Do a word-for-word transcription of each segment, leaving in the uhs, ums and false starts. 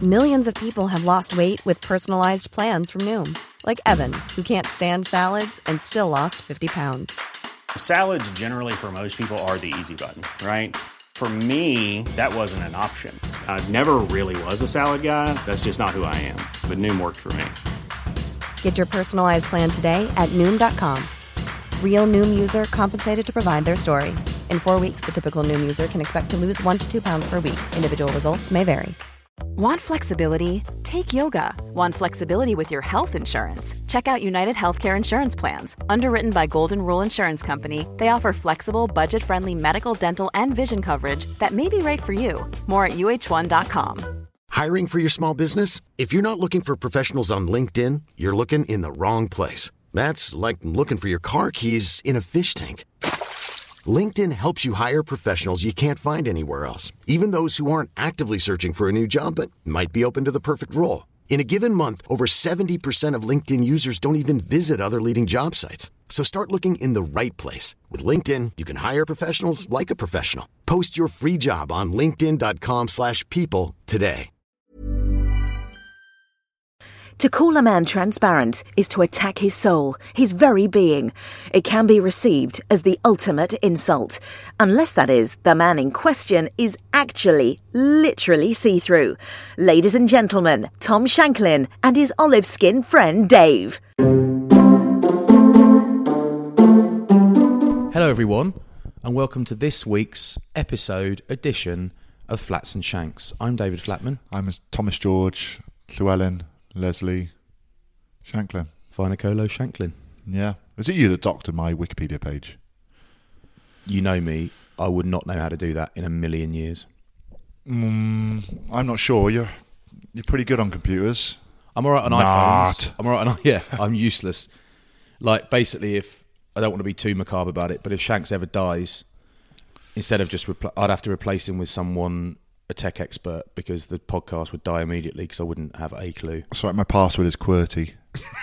Millions of people have lost weight with personalized plans from Noom. Like Evan, who can't stand salads and still lost fifty pounds. Salads generally for most people are the easy button, right? For me, that wasn't an option. I never really was a salad guy. That's just not who I am. But Noom worked for me. Get your personalized plan today at Noom dot com. Real Noom user compensated to provide their story. In four weeks, the typical Noom user can expect to lose one to two pounds per week. Individual results may vary. Want flexibility? Take yoga. Want flexibility with your health insurance? Check out United Healthcare Insurance Plans. Underwritten by Golden Rule Insurance Company, they offer flexible, budget-friendly medical, dental, and vision coverage that may be right for you. More at U H one dot com. Hiring for your small business? If you're not looking for professionals on LinkedIn, you're looking in the wrong place. That's like looking for your car keys in a fish tank. LinkedIn helps you hire professionals you can't find anywhere else, even those who aren't actively searching for a new job but might be open to the perfect role. In a given month, over seventy percent of LinkedIn users don't even visit other leading job sites. So start looking in the right place. With LinkedIn, you can hire professionals like a professional. Post your free job on linkedin dot com slash people today. To call a man transparent is to attack his soul, his very being. It can be received as the ultimate insult, unless that is, the man in question is actually, literally see-through. Ladies and gentlemen, Tom Shanklin and his olive-skinned friend Dave. Hello everyone, and welcome to this week's episode edition of Flats and Shanks. I'm David Flatman. I'm Thomas George, Llewellyn, Leslie Shanklin. Vinacolo Shanklin. Yeah. Was it you that doctored my Wikipedia page? You know me, I would not know how to do that in a million years. Mm, I'm not sure. You're you're pretty good on computers. I'm alright on Not. iPhones. I'm alright on yeah, I'm useless. Like basically if I don't want to be too macabre about it, but if Shanks ever dies, instead of just repl- I'd have to replace him with someone, a tech expert, because the podcast would die immediately because I wouldn't have a clue. Sorry, my password is QWERTY.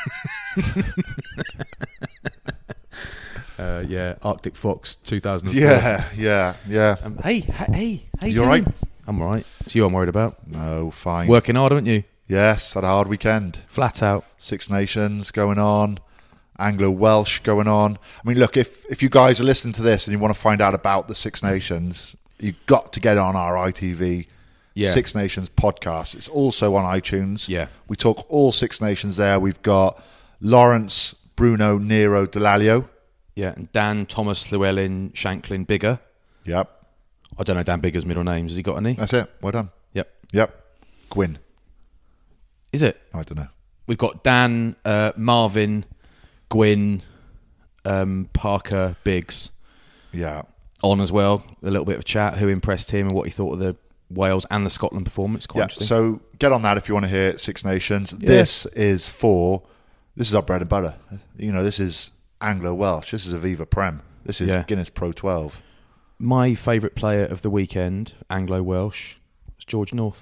uh, yeah, Arctic Fox two thousand four. Yeah, yeah, yeah. Um, hey, hey, hey, hey. You all right? I'm all right. It's you I'm worried about. No, fine. Working hard, aren't you? Yes, had a hard weekend. Flat out. Six Nations going on. Anglo-Welsh going on. I mean, look, if, if you guys are listening to this and you want to find out about the Six Nations, you've got to get on our I T V yeah. Six Nations podcast. It's also on iTunes. Yeah. We talk all Six Nations there. We've got Lawrence, Bruno, Nero, Delalio. Yeah, and Dan, Thomas, Llewellyn, Shanklin, Bigger. Yep. I don't know Dan Bigger's middle names. Has he got any? That's it. Well done. Yep. Yep. Gwyn. Is it? I don't know. We've got Dan, uh, Marvin, Gwyn, um, Parker, Biggs. Yeah. On as well. A little bit of chat. Who impressed him and what he thought of the Wales and the Scotland performance. Quite yeah. interesting. So get on that if you want to hear Six Nations. Yeah. This is for, this is our bread and butter. You know, this is Anglo-Welsh. This is Aviva Prem. This is Yeah. Guinness Pro twelve. My favourite player of the weekend, Anglo-Welsh, was George North.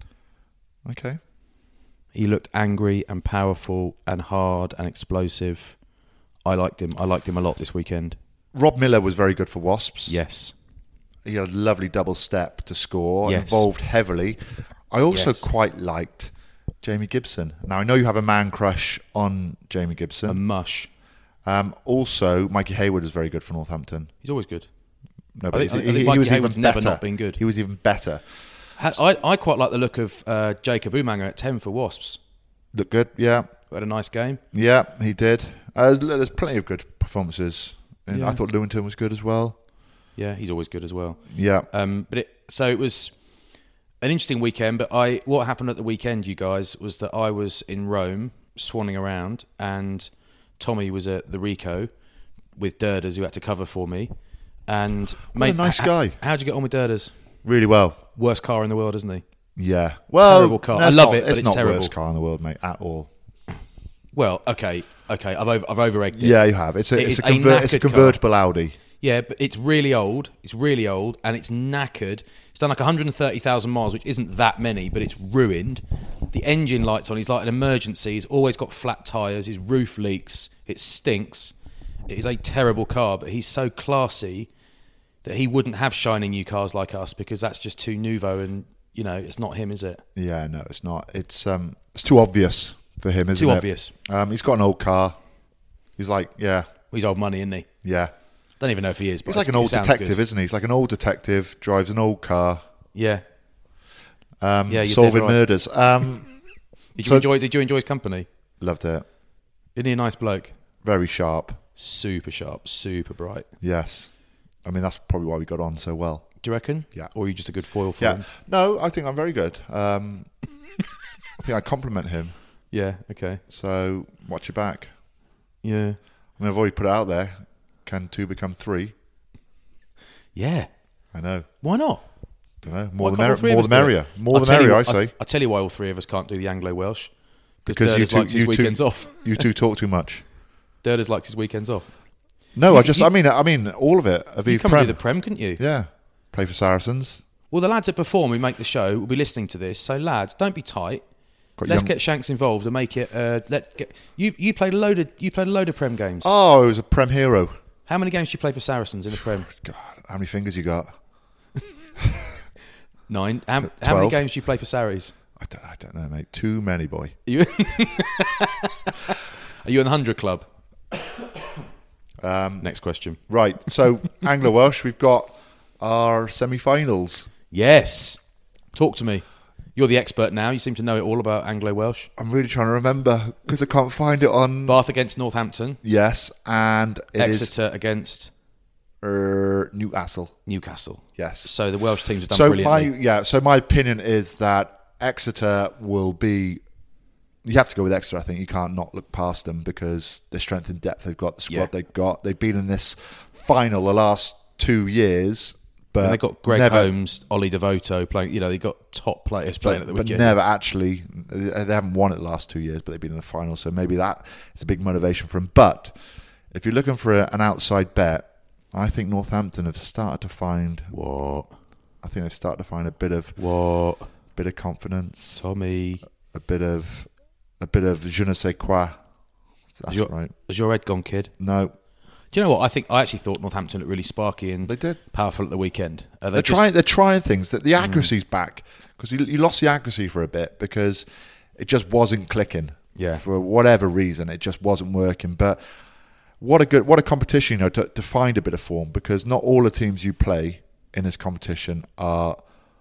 Okay. He looked angry and powerful and hard and explosive. I liked him. I liked him a lot this weekend. Rob Miller was very good for Wasps. Yes. He had a lovely double step to score, Yes. involved heavily. I also Yes. quite liked Jamie Gibson. Now, I know you have a man crush on Jamie Gibson. A mush. Um, also, Mikey Hayward was very good for Northampton. He's always good. No, I but think- he, I think he, Mikey he was Hayward's even never better. not been good. He was even better. I, I quite like the look of uh, Jacob Umaga at ten for Wasps. Looked good, yeah. Had a nice game. Yeah, he did. Uh, there's, there's plenty of good performances. And Yeah. I thought Lewington was good as well. Yeah, he's always good as well. Yeah. Um, but it, so it was an interesting weekend. But I, what happened at the weekend, you guys, was that I was in Rome swanning around, and Tommy was at the Rico with Durders, who had to cover for me. And What mate, a nice h- guy. How'd you get on with Durders? Really well. Worst car in the world, isn't he? Yeah. Well, Terrible car. no, I it's love not, it, but It's, it's not terrible. worst car in the world, mate, at all. Well, okay, okay. I've over, I've over-egged it. Yeah, you have. It's a, It it's is a, conver- knackered it's a car. convertible Audi. Yeah, but it's really old. It's really old, and it's knackered. It's done like one hundred thirty thousand miles, which isn't that many, but it's ruined. The engine light's on. He's like an emergency. He's always got flat tyres. His roof leaks. It stinks. It is a terrible car, but he's so classy that he wouldn't have shiny new cars like us because that's just too nouveau and you know, it's not him, is it? Yeah, no, it's not. It's um, it's too obvious for him, isn't Too it? obvious. Um, he's got an old car. He's like, yeah, Well, he's old money, isn't he? yeah. Don't even know if he is. But He's like an it old sounds detective, good. isn't he? He's like an old detective, drives an old car, Yeah. um, Yeah, you're solving dead right. murders. Um, Did you So- enjoy? Did you enjoy his company? loved it. Isn't he a nice bloke? Very sharp. Super sharp, super bright. Yes. I mean, that's probably why we got on so well. Do you reckon? Yeah. Or are you just a good foil for Yeah. him? No, I think I'm very good. Um, I think I compliment him. Yeah. Okay. So watch your back. Yeah. I mean, I've already put it out there. Can two become three? Yeah. I know. Why not? Don't know. Why More the, can't all mer- three of more us the do it? merrier. More I'll the tell you- merrier, I I- say. I'll tell you why all three of us can't do the Anglo-Welsh. Because you Durders two, likes his you weekends two, off. you two talk too much. Durders likes his weekends off. No, You I could- just, you- I mean, I mean, all of it. You Aviv come Prem. and do the Prem, couldn't you? Yeah. Play for Saracens. Well, the lads that perform, who make the show, will be listening to this. So, lads, don't be tight. Got Let's young- get Shanks involved and make it. Uh, let get you. You played a load of. You played a load of Prem games. Oh, it was a Prem hero. How many games did you play for Saracens in the Prem? God, how many fingers you got? Nine. How, how many Twelve. games did you play for Saris? I don't, I don't know, mate. Too many, boy. Are you? Are you in the hundred club? Um, Next question. Right. So Anglo Welsh, we've got our semi-finals. Yes. Talk to me. You're the expert now. You seem to know it all about Anglo-Welsh. I'm really trying to remember because I can't find it on. Bath against Northampton. Yes, and it is Exeter against er, Newcastle. Newcastle. Yes. So the Welsh teams have done So my brilliantly. yeah. So my opinion is that Exeter will be. You have to go with Exeter. I think you can't not look past them because the strength and depth they've got, the squad Yeah. they've got. They've been in this final the last two years, but and they got Greg never, Holmes, Ollie Devoto playing. You know, they got top players playing but, at the but weekend. never actually. They haven't won it the last two years, but they've been in the final. So maybe that is a big motivation for them. But if you're looking for a, an outside bet, I think Northampton have started to find. What? I think they've started to find a bit of What? bit of confidence, Tommy. a bit of a bit of je ne sais quoi. That's Is your, right. Has your head gone, kid? No, Do you know what? I think I actually thought Northampton looked really sparky and they did. powerful at the weekend. Uh, they They're just- trying. They're trying things. That the accuracy's back because you, you lost the accuracy for a bit because it just wasn't clicking. Yeah. For whatever reason, it just wasn't working. But what a good, what a competition, you know, to, to find a bit of form because not all the teams you play in this competition are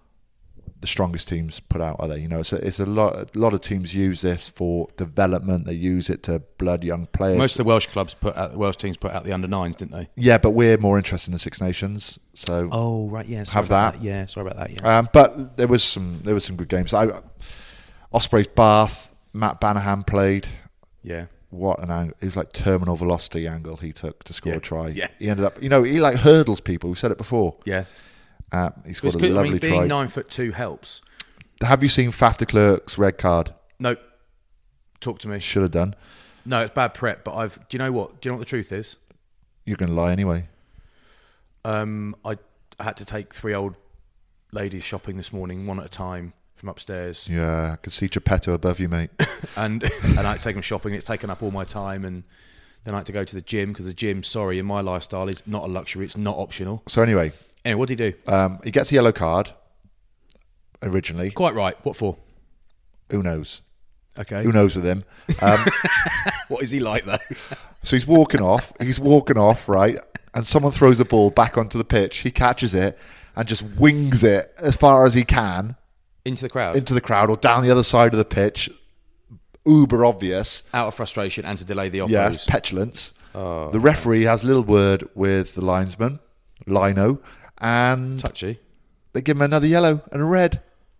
the strongest teams put out, are they? You know, it's a, it's a lot. A lot of teams use this for development. They use it to blood young players. Most of the Welsh clubs put out, the Welsh teams put out the under nines, didn't they? yeah, but we're more interested in the Six Nations. So Oh right, yeah. Have that. Yeah, sorry about that. Yeah. Um, but there was some there was some good games. I, Ospreys Bath, Matt Banahan played. yeah. What an angle! It was like terminal velocity angle he took to score Yeah. a try. Yeah. He ended up, you know, he like hurdles people. We've said it before. Yeah. Uh, he It's scored a good. I lovely mean, being try. nine foot two helps. Have you seen Faf de Klerk's red card? No. Talk to me. Should have done. No, it's bad prep. But I've. Do you know what? Do you know what the truth is? You're going to lie anyway. Um, I, I had to take three old ladies shopping this morning, one at a time, from upstairs, Yeah, I could see Geppetto above you, mate. and and I had to take them shopping. It's taken up all my time, and then I had to go to the gym because the gym, sorry, in my lifestyle, is not a luxury. It's not optional. So anyway, Anyway, what did he do? um, he gets a yellow card. Originally, Quite right. What for? who knows? Okay. Who knows with him? Um, What is he like though? So he's walking off. He's walking off, right? And someone throws the ball back onto the pitch. He catches it and just wings it as far as he can Into the crowd, into the crowd or down the other side of the pitch. Uber obvious. out of frustration and to delay the oppos. Yes, petulance. The referee has a little word with the linesman, Lino, and Touchy. they give him another yellow and a red.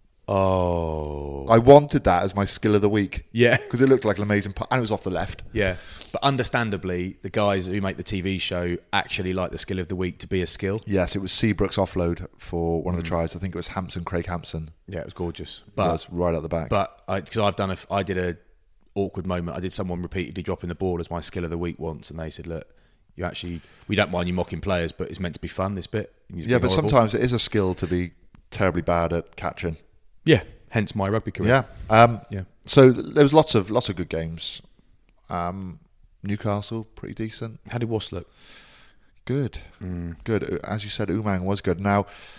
Oh. I wanted that as my skill of the week. Yeah. Because it looked like an amazing... Pa- and it was off the left. Yeah. But understandably, the guys who make the T V show actually like the skill of the week to be a skill. Yes, it was Seabrook's offload for one of Mm. the tries. I think it was Hampson, Craig Hampson. Yeah, it was gorgeous. It But was right at the back. But because I've done a, I did a awkward moment. I did someone repeatedly dropping the ball as my skill of the week once, and they said, "Look, you actually, we don't mind you mocking players, but it's meant to be fun. This bit." And you're Yeah, but horrible." sometimes it is a skill to be terribly bad at catching. yeah, hence my rugby career. Yeah. Um, Yeah. So th- there was lots of lots of good games. Um, Newcastle, pretty decent. How did Wasp look? Good. Mm. Good. As you said, Umang was good. Now,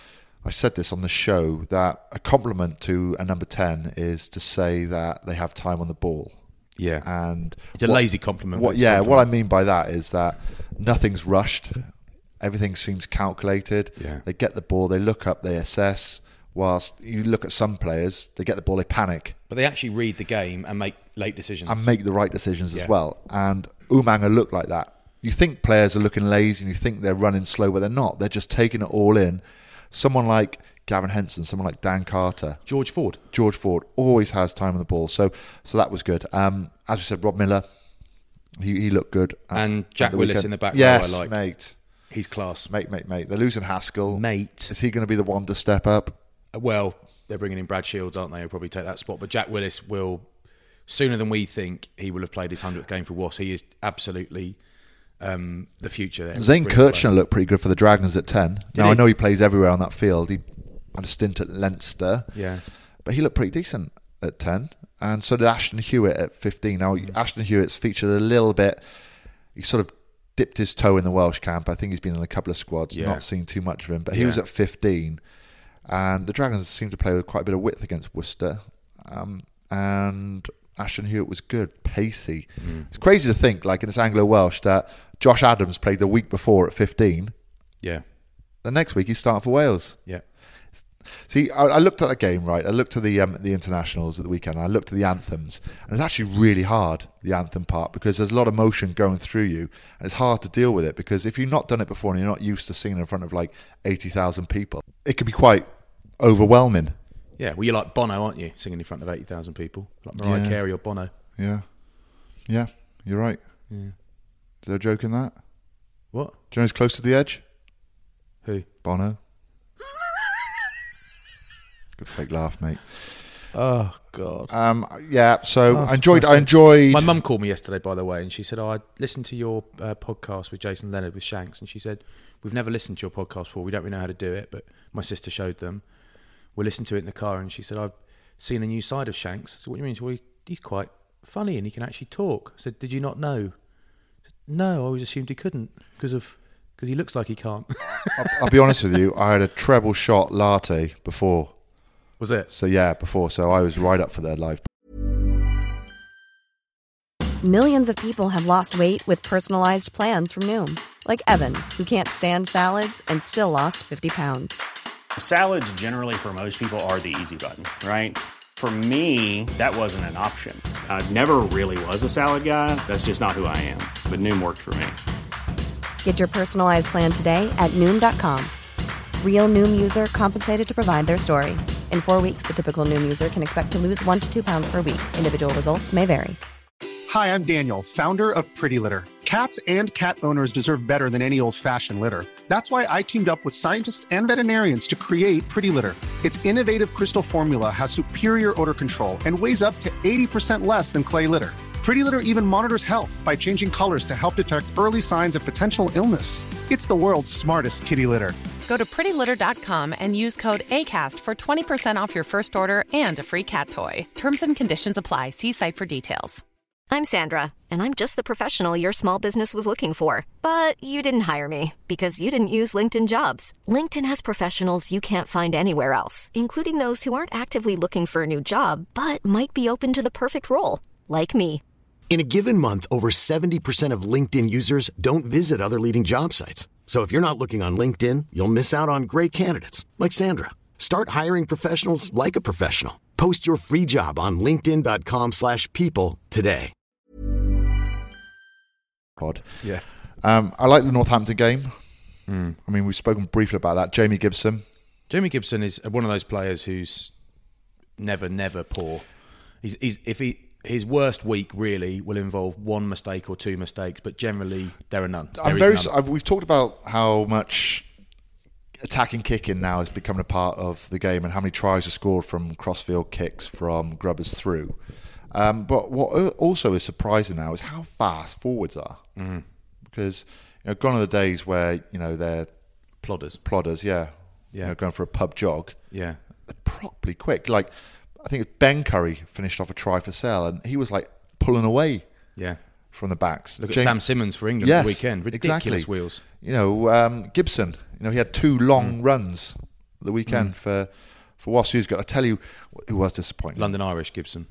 I said this on the show, that a compliment to a number ten is to say that they have time on the ball. Yeah. And it's a what, lazy compliment. What, yeah, compliment. What I mean by that is that nothing's rushed. Everything seems calculated. Yeah. They get the ball, they look up, they assess. Whilst you look at some players, they get the ball, they panic. But they actually read the game and make late decisions. And make the right decisions yeah. as well. And Umanga looked like that. You think players are looking lazy and you think they're running slow, but they're not. They're just taking it all in. Someone like Gavin Henson, someone like Dan Carter. George Ford. George Ford always has time on the ball. So so that was good. Um, as we said, Rob Miller, he, he looked good. And Jack Willis weekend. in the back row, yes, I like. mate. He's class. Mate, mate, mate. They're losing Haskell. Mate. Is he going to be the one to step up? Well, they're bringing in Brad Shields, aren't they? He'll probably take that spot. But Jack Willis will, sooner than we think, he will have played his hundredth game for Wasps. He is absolutely um, the future there. Zane Kirchner looked pretty good for the Dragons at ten. Did now, he? I know he plays everywhere on that field. He had a stint at Leinster. Yeah. But he looked pretty decent at ten. And so did Ashton Hewitt at fifteen. Now, mm. Ashton Hewitt's featured a little bit. He sort of dipped his toe in the Welsh camp. I think he's been in a couple of squads, yeah. not seen too much of him. But he yeah. was at fifteen. And the Dragons seemed to play with quite a bit of width against Worcester. Um, and Ashton Hewitt was good, pacey. Mm. It's crazy to think, like in this Anglo-Welsh, that Josh Adams played the week before at fifteen. Yeah. The next week he's starting for Wales. Yeah. See, I, I looked at the game, right? I looked at the um, the internationals at the weekend. And I looked at the anthems, and it's actually really hard, the anthem part, because there's a lot of motion going through you, and it's hard to deal with it, because if you've not done it before and you're not used to singing in front of like eighty thousand people, it can be quite overwhelming. Yeah, well, you're like Bono, aren't you? Singing in front of eighty thousand people. Like Mariah yeah. Carey or Bono. Yeah. Yeah, you're right. Yeah. Is there a joke in that? What? Do you know who's close to the edge? Who? Bono. Good fake laugh, mate. Oh, God. Um, yeah, so oh, I enjoyed... I enjoyed. My mum called me yesterday, by the way, and she said, oh, I listened to your uh, podcast with Jason Leonard with Shanks, and she said, we've never listened to your podcast before. We don't really know how to do it, but my sister showed them. We listened to it in the car, and she said, I've seen a new side of Shanks. I said, what do you mean? She said, well, he's, he's quite funny, and he can actually talk. I said, did you not know? I said, no, I always assumed he couldn't, because of because he looks like he can't. I'll, I'll be honest with you, I had a treble shot latte before. Was it? So yeah, before. So I was right up for their live. Millions of people have lost weight with personalized plans from Noom. Like Evan, who can't stand salads and still lost fifty pounds. Salads generally for most people are the easy button, right? For me, that wasn't an option. I never really was a salad guy. That's just not who I am. But Noom worked for me. Get your personalized plan today at Noom dot com. Real Noom user compensated to provide their story. In four weeks, the typical Noom user can expect to lose one to two pounds per week. Individual results may vary. Hi, I'm Daniel, founder of Pretty Litter. Cats and cat owners deserve better than any old-fashioned litter. That's why I teamed up with scientists and veterinarians to create Pretty Litter. Its innovative crystal formula has superior odor control and weighs up to eighty percent less than clay litter. Pretty Litter even monitors health by changing colors to help detect early signs of potential illness. It's the world's smartest kitty litter. Go to pretty litter dot com and use code ACAST for twenty percent off your first order and a free cat toy. Terms and conditions apply. See site for details. I'm Sandra, and I'm just the professional your small business was looking for. But you didn't hire me because you didn't use LinkedIn Jobs. LinkedIn has professionals you can't find anywhere else, including those who aren't actively looking for a new job, but might be open to the perfect role, like me. In a given month, over seventy percent of LinkedIn users don't visit other leading job sites. So if you're not looking on LinkedIn, you'll miss out on great candidates like Sandra. Start hiring professionals like a professional. Post your free job on linkedin dot com slash people today. Pod. Yeah. Um, I like the Northampton game. Mm. I mean, we've spoken briefly about that. Jamie Gibson. Jamie Gibson is one of those players who's never, never poor. He's, he's if he his worst week really will involve one mistake or two mistakes, but generally there are none. There I'm is very. none. I, we've talked about how much attacking kicking now is becoming a part of the game, and how many tries are scored from crossfield kicks from grubbers through. Um, but what also is surprising now is how fast forwards are. Mm. Because you know, gone are the days where you know they're plodders, plodders, yeah, yeah, you know, going for a pub jog, yeah, they're properly quick. Like I think it's Ben Curry finished off a try for Sale, and he was like pulling away, yeah, from the backs. Look James, at Sam Simmons for England yes, the weekend, ridiculous exactly. wheels. You know, um, Gibson. You know, he had two long mm. runs the weekend mm. for for Wasps. Who's got? I tell you, who was disappointing. London Irish, Gibson.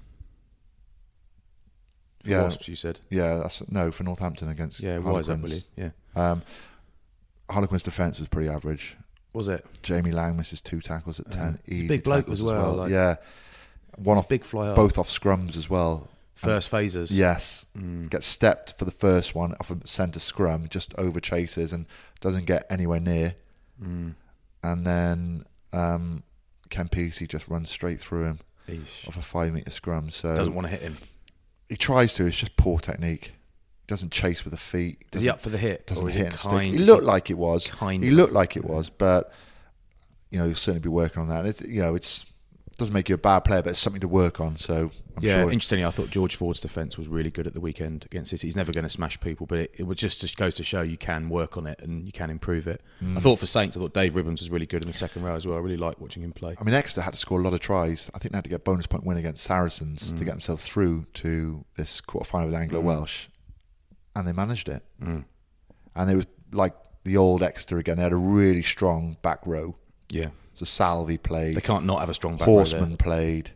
For yeah, Wasps, you said. Yeah, that's no for Northampton against. Yeah, why is that really? Yeah. Um, Harlequin's defence was pretty average. Was it? Jamie Lang misses two tackles at ten. Uh, Easy big bloke as well. As well. Like, yeah, one off big fly both off scrums as well. First and, phases. Yes. Mm. Gets stepped for the first one off a centre scrum, just over chases and doesn't get anywhere near. Mm. And then um, Kempisi just runs straight through him Eesh. off a five metre scrum. So doesn't want to hit him. He tries to. It's just poor technique. He doesn't chase with the feet. Is he up for the hit? Doesn't or hit it and stick. kind, He looked like it was. Kind he looked like it was, but you know, he'll certainly be working on that. It's, you know, it's doesn't make you a bad player, but it's something to work on. So I'm yeah, sure interestingly, I thought George Ford's defence was really good at the weekend against City. He's never going to smash people, but it, it would just, just goes to show you can work on it and you can improve it. Mm. I thought for Saints, I thought Dave Ribbons was really good in the second row as well. I really liked watching him play. I mean, Exeter had to score a lot of tries. I think they had to get a bonus point win against Saracens mm. to get themselves through to this quarter final with Anglo Welsh, mm. and they managed it. Mm. And it was like the old Exeter again. They had a really strong back row. Yeah. So Salvi played. They can't not have a strong back Horseman row there. played.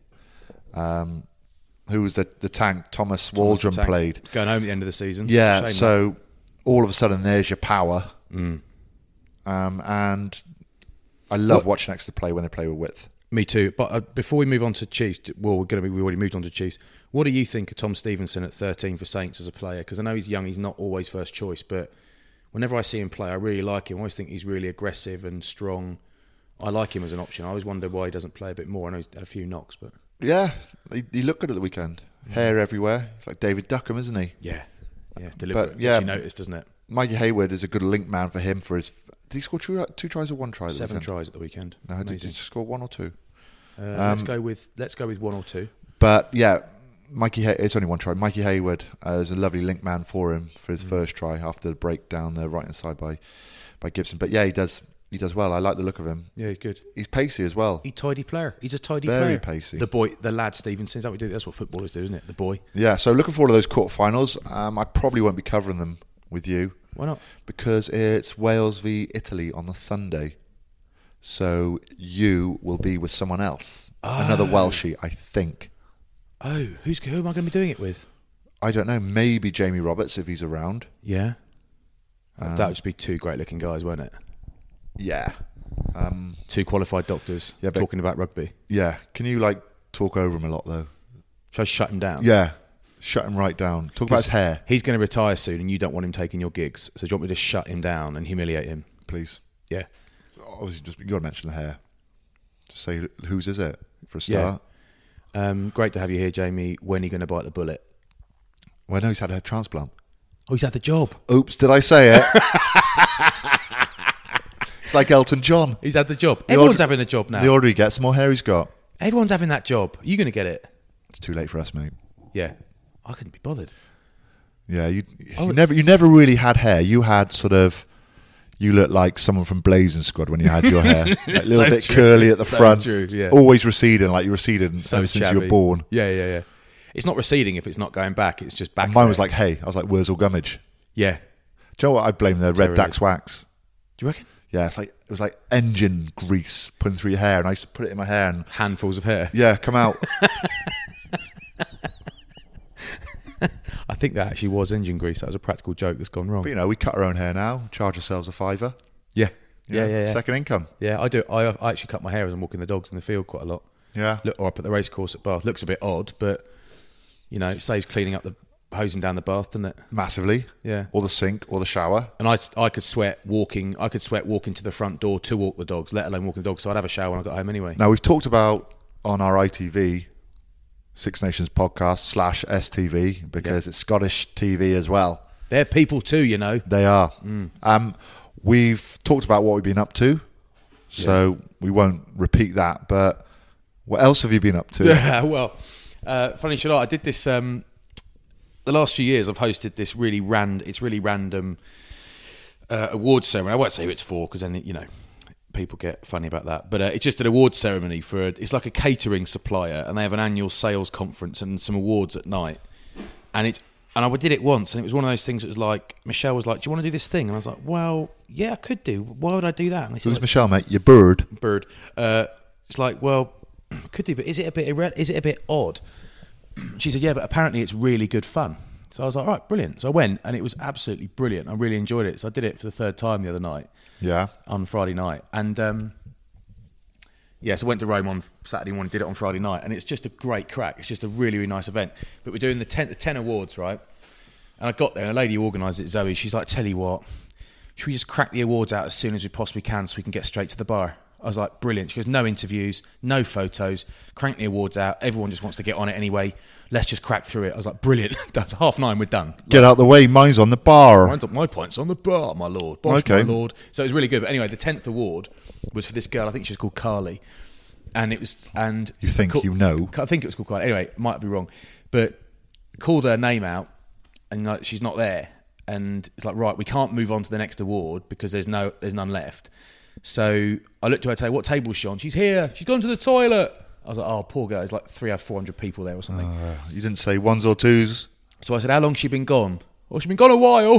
Um, who was the the tank? Thomas, Thomas Waldron tank. played. Going home at the end of the season. Yeah, Shame so that. all of a sudden there's your power. Mm. Um, and I love what? watching Exeter play when they play with width. Me too. But uh, before we move on to Chiefs, well, we're going to be. We already moved on to Chiefs. What do you think of Tom Stevenson at thirteen for Saints as a player? Because I know he's young. He's not always first choice, but whenever I see him play, I really like him. I always think he's really aggressive and strong. I like him as an option. I always wonder why he doesn't play a bit more. I know he's had a few knocks, but yeah, he, he looked good at the weekend. Mm. Hair everywhere. It's like David Duckham, isn't he? Yeah, yeah, it's deliberate. But, yeah, you noticed, doesn't it? Mikey Hayward is a good link man for him. For his, did he score two, two tries or one try? At Seven the tries at the weekend. No, Amazing. Did he score one or two? Uh, um, let's go with let's go with one or two. But yeah, Mikey, Hay- it's only one try. Mikey Hayward uh, is a lovely link man for him for his mm. first try after the break down the right hand side by by Gibson. But yeah, he does. He does well. I like the look of him. Yeah, he's good. He's pacey as well. He's a tidy player. He's a tidy Very player. Very pacey. The boy, the lad Stevenson. Is that what we do? That's what footballers do, isn't it? The boy. Yeah, so looking forward to those quarterfinals. Um, I probably won't be covering them with you. Why not? Because it's Wales v Italy on the Sunday. So you will be with someone else. Oh. Another Welshie, I think. Oh, who's who am I going to be doing it with? I don't know. Maybe Jamie Roberts if he's around. Yeah. Um, that would just be two great looking guys, won't it? Yeah. Um, Two qualified doctors yeah, talking about rugby. Yeah. Can you like talk over him a lot though? Should I shut him down? Yeah. Shut him right down. Talk about his hair. He's going to retire soon and you don't want him taking your gigs. So do you want me to shut him down and humiliate him? Please. Yeah. Obviously, just you got to mention the hair. Just say whose is it for a start. Yeah. Um, great to have you here, Jamie. When are you going to bite the bullet? Well, no, he's had a transplant. Oh, he's had the job. Oops, did I say it? It's like Elton John. He's had the job. The Everyone's older, having a job now. The older he gets, the more hair he's got. Everyone's having that job. Are you going to get it? It's too late for us, mate. Yeah. I couldn't be bothered. Yeah, you, you would, never you never really had hair. You had sort of... You look like someone from Blazing Squad when you had your hair. Like a little so bit true. curly at the so front. True, yeah. Always receding, like you receded so ever since shabby. you were born. Yeah, yeah, yeah. It's not receding if it's not going back. It's just back. And mine was like, hey. I was like Wurzel Gummidge. Yeah. Do you know what? I blame the Red Dax wax. Do you reckon? Yeah, it's like it was like engine grease putting through your hair, and I used to put it in my hair and handfuls of hair. Yeah, come out. I think that actually was engine grease. That was a practical joke that's gone wrong. But you know, we cut our own hair now, charge ourselves a fiver. Yeah, yeah, yeah. yeah. Second income. Yeah, I do. I, I actually cut my hair as I'm walking the dogs in the field quite a lot. Yeah. Look, or up at the race course at Bath. Looks a bit odd, but you know, it saves cleaning up the hosing down the bath, doesn't it? Massively. Yeah. Or the sink, or the shower. And I, I could sweat walking. I could sweat walking to the front door to walk the dogs, let alone walking the dogs. So I'd have a shower when I got home anyway. Now we've talked about on our I T V Six Nations podcast slash S T V because yeah. it's Scottish T V as well. They're people too, you know. They are. Mm. Um, we've talked about what we've been up to, so yeah. we won't repeat that. But what else have you been up to? Yeah, well, uh, funny shit. I did this. Um, the last few years, I've hosted this really rand. It's really random uh, awards ceremony. I won't say who it's for because then you know. People get funny about that, but uh, it's just an awards ceremony for. A, it's like a catering supplier, and they have an annual sales conference and some awards at night. And it's And I did it once, and it was one of those things that was like, Michelle was like, do you want to do this thing? And I was like, well, yeah, I could do. Why would I do that? And they said, Who's like, Michelle, mate? Your bird. Bird. Uh, it's like, well, could do, but is it a bit irre- is it a bit odd? She said, yeah, but apparently it's really good fun. So I was like, all right, brilliant. So I went, and it was absolutely brilliant. I really enjoyed it. So I did it for the third time the other night. Yeah. On Friday night. And, um, yeah, so I went to Rome on Saturday morning, did it on Friday night, and it's just a great crack. It's just a really, really nice event. But we're doing the ten, the ten awards, right? And I got there, and a lady who organised it, Zoe, she's like, tell you what, should we just crack the awards out as soon as we possibly can so we can get straight to the bar? I was like, brilliant. She goes, no interviews, no photos, crank the awards out. Everyone just wants to get on it anyway. Let's just crack through it. I was like, brilliant. That's half nine, we're done. Like, get out the way, mine's on the bar. Mine's on, my point's on the bar, my lord. Bosh, okay. my lord. So it was really good. But anyway, the tenth award was for this girl, I think she was called Carly. And it was, and you think call, you know? I think it was called Carly. Anyway, it might be wrong, but called her name out, and like, she's not there. And it's like, right, we can't move on to the next award because there's no, there's none left. So I looked at her, say, what table's she on? She's here. She's gone to the toilet. I was like, oh, poor girl. There's like three or four hundred people there or something. Uh, you didn't say ones or twos. So I said, how long's she been gone? Oh, she's been gone a while.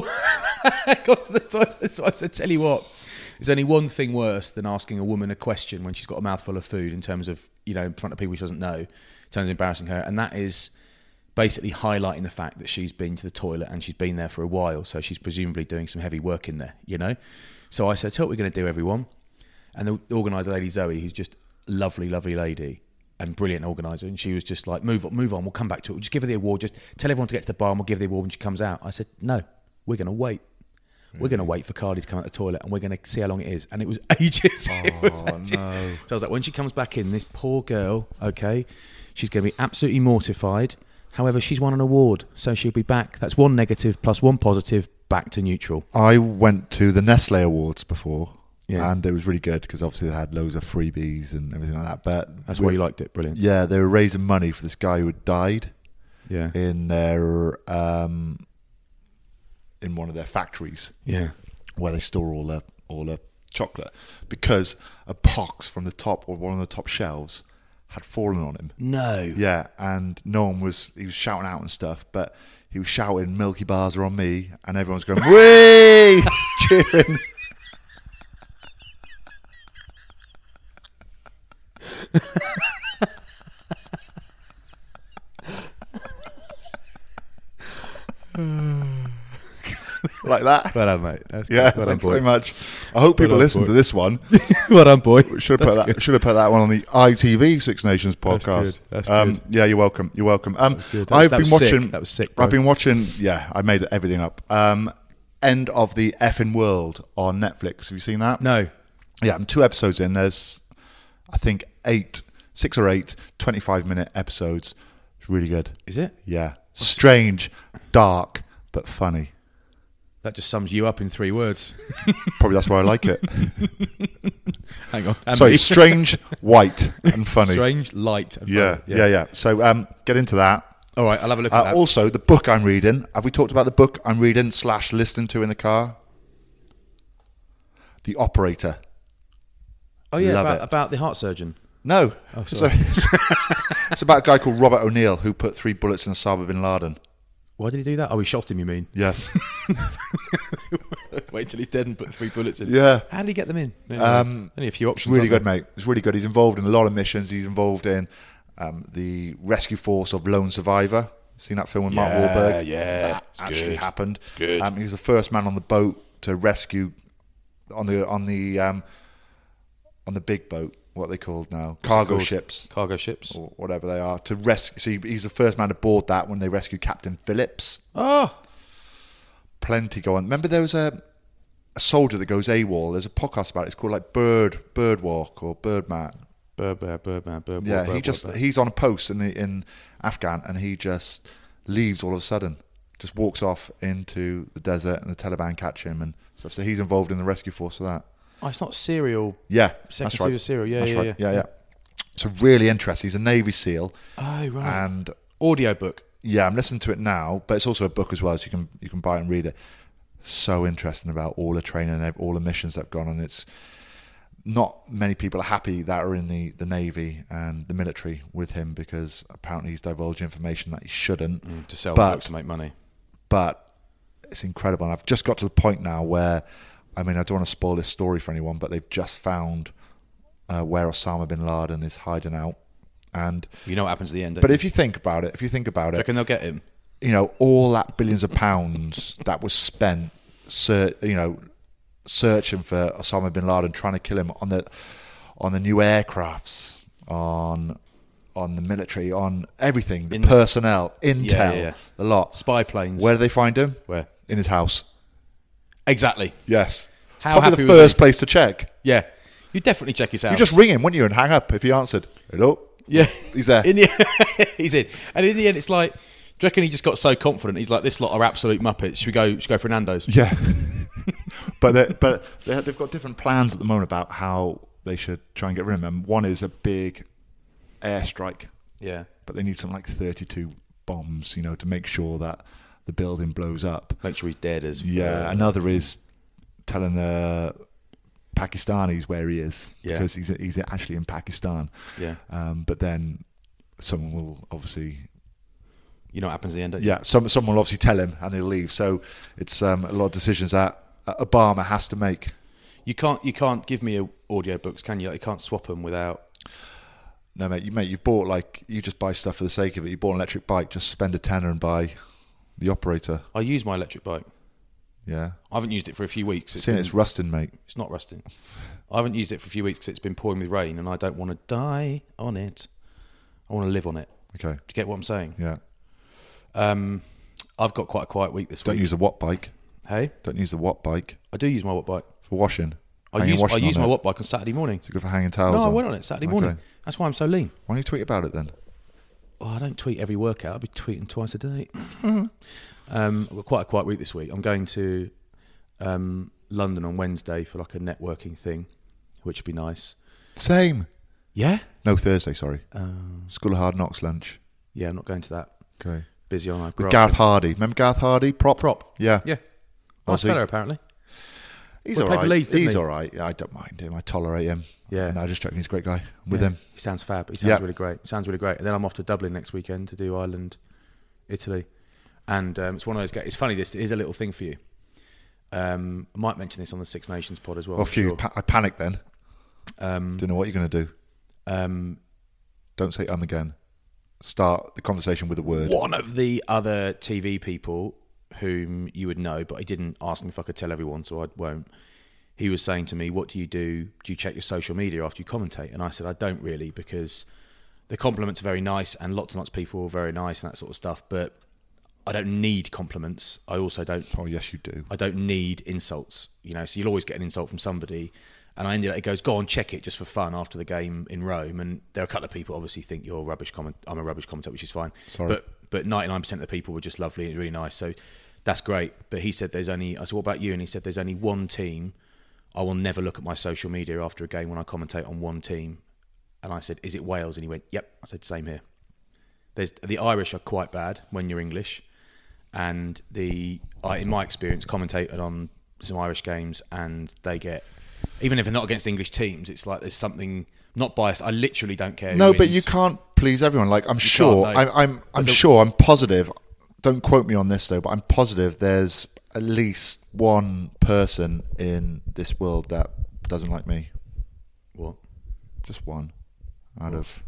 Got to the toilet. So I said, tell you what. There's only one thing worse than asking a woman a question when she's got a mouthful of food in terms of, you know, in front of people she doesn't know, in terms of embarrassing her. And that is basically highlighting the fact that she's been to the toilet and she's been there for a while. So she's presumably doing some heavy work in there, you know. So I said, tell what we're going to do, everyone. And the organiser, lady Zoe, who's just a lovely, lovely lady and brilliant organiser. And she was just like, move on, move on. We'll come back to it. We'll just give her the award. Just tell everyone to get to the bar and we'll give her the award when she comes out. I said, no, we're going to wait. We're going to wait for Carly to come out the toilet and we're going to see how long it is. And it was ages. Oh, it was ages. No. So I was like, when she comes back in, this poor girl, okay, she's going to be absolutely mortified. However, she's won an award, so she'll be back. That's one negative plus one positive, back to neutral. I went to the Nestle Awards before, yeah. and it was really good because obviously they had loads of freebies and everything like that. But that's why you liked it. Brilliant. Yeah, they were raising money for this guy who had died. Yeah. In their um, in one of their factories. Yeah. Where they store all their all their chocolate, because a box from the top or one of the top shelves had fallen on him. No. Yeah, and no one was, he was shouting out and stuff, but he was shouting, Milky Bars are on me, and everyone's going, whee! Cheering. Like that. Well done, mate. That's yeah, good. Well thanks done, boy. very much. I hope people well listen done, to this one. Well done, boy. Should have put that. Good. Should have put that one on the I T V Six Nations podcast. That's good. That's um, good. Yeah, you're welcome. You're welcome. Um, That's good. That I've was, that been was watching. Sick. That was sick. Bro. I've been watching. Yeah, I made everything up. Um, End of the Effing World on Netflix. Have you seen that? No. Yeah, I'm two episodes in. There's, I think, eight, six or eight, twenty-five minute episodes. It's really good. Is it? Yeah. Strange, dark, but funny. That just sums you up in three words. Probably that's why I like it. Hang on. Sorry, strange, white, and funny. Strange, light, and yeah, funny. Yeah, yeah, yeah. So um, get into that. All right, I'll have a look at uh, that. Also, the book I'm reading. Have we talked about the book I'm reading slash listening to in the car? The Operator. Oh, yeah, Love about, it. about the heart surgeon. No. Oh, so, sorry. it's, it's about a guy called Robert O'Neill who put three bullets in Osama bin Laden. Why did he do that? Oh, he shot him, you mean? Yes. Wait till he's dead and put three bullets in. Yeah. How did he get them in? Anyway, Um, only a few options. Really good, there? mate. It's really good. He's involved in a lot of missions. He's involved in um, the rescue force of Lone Survivor. Seen that film with Mark Yeah, Wahlberg? yeah. That It's actually good. happened. Good. Um, he was the first man on the boat to rescue on the on the um, on the big boat. What are they called now? What's it Cargo called? ships. Cargo ships. Or whatever they are. To rescue. So he, he's the first man aboard that when they rescued Captain Phillips. Oh. Plenty go on. Remember there was a a soldier that goes AWOL. There's a podcast about it. It's called like Bird Bird Walk or Birdman. Birdman, Birdman, Birdman. Yeah, bird, he just bird, he's on a post in the, in Afghan and he just leaves all of a sudden. Just walks off into the desert and the Taliban catch him and stuff. So he's involved in the rescue force for that. Oh, it's not serial. Yeah, Second that's right. serial serial. Yeah, that's yeah, right. yeah, yeah, yeah. So really interesting. He's a Navy SEAL. Oh, right. And audio book. Yeah, I'm listening to it now, but it's also a book as well, so you can you can buy it and read it. So interesting about all the training and all the missions that have gone on. It's not many people are happy that are in the, the Navy and the military with him because apparently he's divulged information that he shouldn't. Mm, to sell but, books to make money. but it's incredible. And I've just got to the point now where, I mean, I don't want to spoil this story for anyone, but they've just found uh, where Osama bin Laden is hiding out. And you know what happens at the end. But you? if you think about it, if you think about Do you it, reckon they'll get him? You know, all that billions of pounds that was spent, ser- you know, searching for Osama bin Laden, trying to kill him on the on the new aircrafts, on on the military, on everything, the In, personnel, intel, yeah, yeah, yeah. the lot, spy planes. Where do they find him? Where? In his house. Exactly. Yes. How Probably happy the first place to check. Yeah. You definitely check his house. You just ring him, wouldn't you, and hang up if he answered. Hello. Yeah, he's there. In the, he's in, and in the end, it's like, do you reckon he just got so confident? He's like, "This lot are absolute muppets. Should we go? Should we go for Nando's?" Yeah, but they're, but they're, they've got different plans at the moment about how they should try and get rid of him. One is a big airstrike. Yeah, but they need something like thirty-two bombs, you know, to make sure that the building blows up. Make sure he's dead as. Yeah, uh, another is telling the Pakistanis where he is, yeah. because he's he's actually in Pakistan. Yeah. Um, but then someone will obviously, you know what happens at the end. Don't yeah, you? some someone will obviously tell him and he'll leave. So it's um, a lot of decisions that Obama has to make. You can't you can't give me audio books, can you? Like, you can't swap them without. No, mate. You mate, you've bought like you just buy stuff for the sake of it. You bought an electric bike, just spend a tenner and buy the operator. I use my electric bike. Yeah, I haven't used it for a few weeks. It's, been, it's rusting, mate. It's not rusting. I haven't used it for a few weeks because it's been pouring with rain, and I don't want to die on it. I want to live on it. Okay, do you get what I'm saying? Yeah. Um, I've got quite a quiet week this don't week. Don't use the Watt bike. Hey, don't use the Watt bike. I do use my Watt bike for washing. I use I use my Watt bike on Saturday morning. So good for hanging towels. No, on. I went on it Saturday morning. Okay. That's why I'm so lean. Why don't you tweet about it then? Oh, I don't tweet every workout. I'll be tweeting twice a day. um, I've got quite a quiet week this week. I'm going to um, London on Wednesday for like a networking thing, which would be nice. Same. Yeah? No, Thursday, sorry. Um, School of Hard Knocks lunch. Yeah, I'm not going to that. Okay. Busy on our With Gareth Hardy. Remember Gareth Hardy? Prop? Prop. Yeah. Yeah. Nice fella, apparently. He's well, all right. Leeds, he's he? all right. I don't mind him. I tolerate him. Yeah. And I just reckon he's a great guy. I'm with yeah. him. He sounds fab. He sounds yeah. really great. He sounds really great. And then I'm off to Dublin next weekend to do Ireland, Italy. And um, it's one of those guys. It's funny, this is a little thing for you. Um, I might mention this on the Six Nations pod as well. Well, for you, sure. pa- I panicked then. Um, Didn't know what you're going to do. Um, Don't say um again. Start the conversation with a word. One of the other T V people whom you would know, but he didn't ask me if I could tell everyone, so I won't. He was saying to me, what do you do? Do you check your social media after you commentate? And I said, I don't really, because the compliments are very nice and lots and lots of people are very nice and that sort of stuff, but I don't need compliments. I also don't... Oh, yes, you do. I don't need insults, you know, so you'll always get an insult from somebody. And I ended up, it goes, go on, check it just for fun after the game in Rome. And there are a couple of people obviously think you're a rubbish comment. I'm a rubbish commentator, which is fine. Sorry. But but ninety-nine percent of the people were just lovely and it was really nice. So that's great. But he said there's only, I said, what about you? And he said there's only one team. I will never look at my social media after a game when I commentate on one team. And I said, is it Wales? And he went, yep. I said, same here. There's the Irish are quite bad when you're English. And the I, in my experience, commentated on some Irish games and they get... Even if they're not against English teams, it's like there's something not biased. I literally don't care. No, who but wins. you can't please everyone. Like I'm You sure, can't, no. I'm, I'm, I'm the- sure, I'm positive. Don't quote me on this though, but I'm positive there's at least one person in this world that doesn't like me. What? Just one out What? of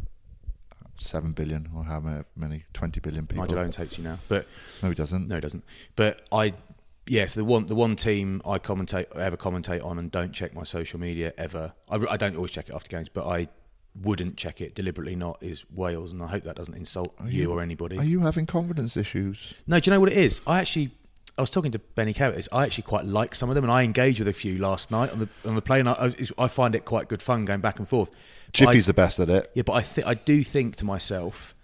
seven billion or how many, many twenty billion people. Nigel Owens hates you now, but No, he doesn't. no, he doesn't. But I, yes, the one the one team I commentate ever commentate on and don't check my social media ever. I, I don't always check it after games, but I wouldn't check it deliberately. Not is Wales, and I hope that doesn't insult Are you, you- or anybody. Are you having confidence issues? No, do you know what it is? I actually, I was talking to Benny Carrot. I actually quite like some of them, and I engaged with a few last night on the on the plane. I, I find it quite good fun going back and forth. But Jiffy's I- the best at it. Yeah, but I th- I do think to myself,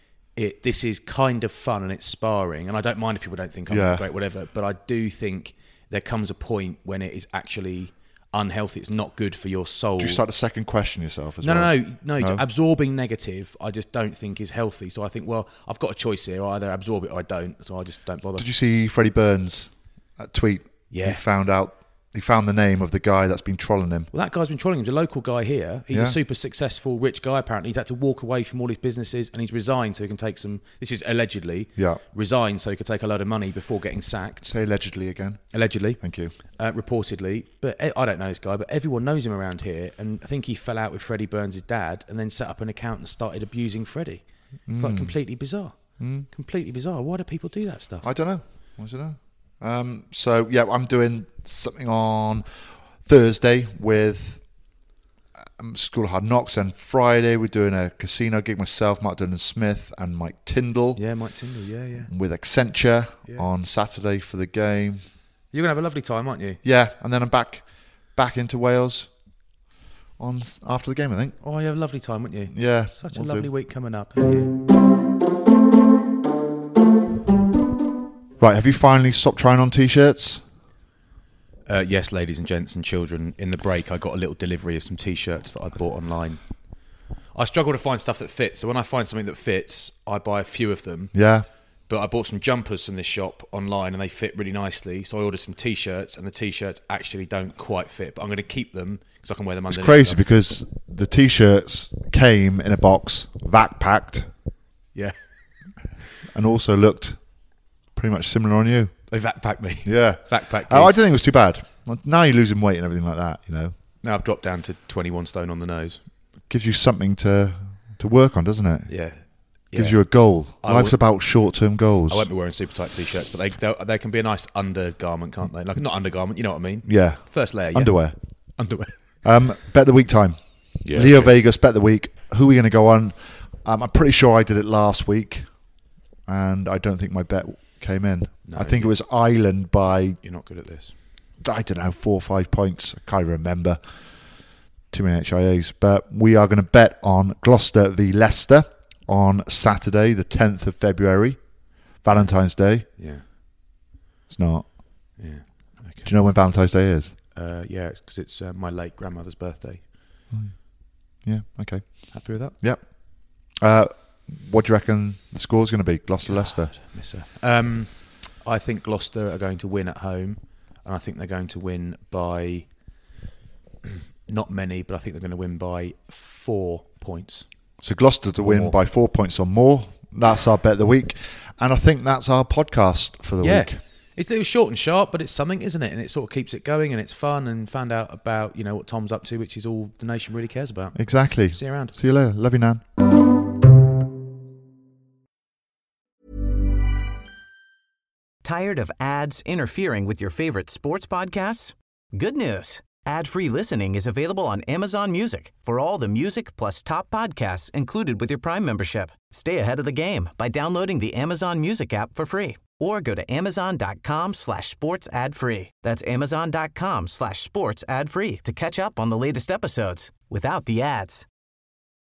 it this is kind of fun and it's sparring, and I don't mind if people don't think I'm Yeah. great, whatever. But I do think there comes a point when it is actually unhealthy. It's not good for your soul. Do you start to second question yourself as No, well? no, no, no. Absorbing negative, I just don't think is healthy. So I think, well, I've got a choice here. I either absorb it or I don't. So I just don't bother. Did you see Freddie Burns' uh, tweet? Yeah. He found out he found the name of the guy that's been trolling him. Well, that guy's been trolling him. He's a local guy here. He's Yeah. a super successful, rich guy, apparently. He's had to walk away from all his businesses and he's resigned so he can take some... This is allegedly. Yeah. Resigned so he could take a load of money before getting sacked. Say allegedly again. Allegedly. Thank you. Uh, reportedly. But I don't know this guy, but everyone knows him around here. And I think he fell out with Freddie Burns' dad and then set up an account and started abusing Freddie. It's Mm. like completely bizarre. Mm. Completely bizarre. Why do people do that stuff? I don't know. I don't know. Um, so, yeah, I'm doing something on Thursday with um, School of Hard Knocks, and Friday we're doing a casino gig myself, Mark Dundon Smith and Mike Tyndall. Yeah, Mike Tyndall, yeah, yeah. With Accenture Yeah. on Saturday for the game. You're going to have a lovely time, aren't you? Yeah, and then I'm back back into Wales on s- after the game, I think. Oh, you have a lovely time, won't you? Yeah. Such a we'll lovely do. week coming up, haven't you? Right, have you finally stopped trying on T-shirts? Uh, yes, ladies and gents and children. In the break, I got a little delivery of some T-shirts that I bought online. I struggle to find stuff that fits, so when I find something that fits, I buy a few of them. Yeah. But I bought some jumpers from this shop online, and they fit really nicely. So I ordered some T-shirts, and the T-shirts actually don't quite fit. But I'm going to keep them because I can wear them It's underneath. crazy stuff. because the T-shirts came in a box, vac packed, Yeah, and also looked pretty much similar on you. they backpacked me. Yeah. Backpack. Oh, I didn't think it was too bad. Now you're losing weight and everything like that, you know. Now I've dropped down to twenty-one stone on the nose. Gives you something to to work on, doesn't it? Yeah. Gives Yeah. you a goal. I Life's would- about short-term goals. I won't be wearing super tight T-shirts, but they they, they can be a nice undergarment, can't they? Like not undergarment, you know what I mean? Yeah. First layer. Yeah. Underwear. Underwear. Um, bet the week time. Yeah, Leo okay. Vegas, bet the week. Who are we going to go on? Um, I'm pretty sure I did it last week, and I don't think my bet came in. No, I think you- it was Ireland by, You're not good at this. I don't know, four or five points. I can't remember. Too many H I As. But we are going to bet on Gloucester v Leicester on Saturday, the tenth of February, Valentine's Day. Yeah. It's not. Yeah. Okay. Do you know when Valentine's Day is? Uh, yeah, it's because it's uh, my late grandmother's birthday. Yeah, okay. Happy with that? Yep. Uh, what do you reckon the score's going to be? Gloucester-Leicester? Miss her. Um, I think Gloucester are going to win at home, and I think they're going to win by not many, but I think they're going to win by four points. So Gloucester to win more. by four points or more. That's our bet of the week. And I think that's our podcast for the yeah. week. It's, it was short and sharp, but it's something, isn't it? And it sort of keeps it going, and it's fun, and found out about, you know, what Tom's up to, which is all the nation really cares about. Exactly. See you around. See you later. Love you, Nan. Tired of ads interfering with your favorite sports podcasts? Good news. Ad-free listening is available on Amazon Music for all the music plus top podcasts included with your Prime membership. Stay ahead of the game by downloading the Amazon Music app for free or go to amazon.com slash sports ad free. That's amazon.com slash sports ad free to catch up on the latest episodes without the ads.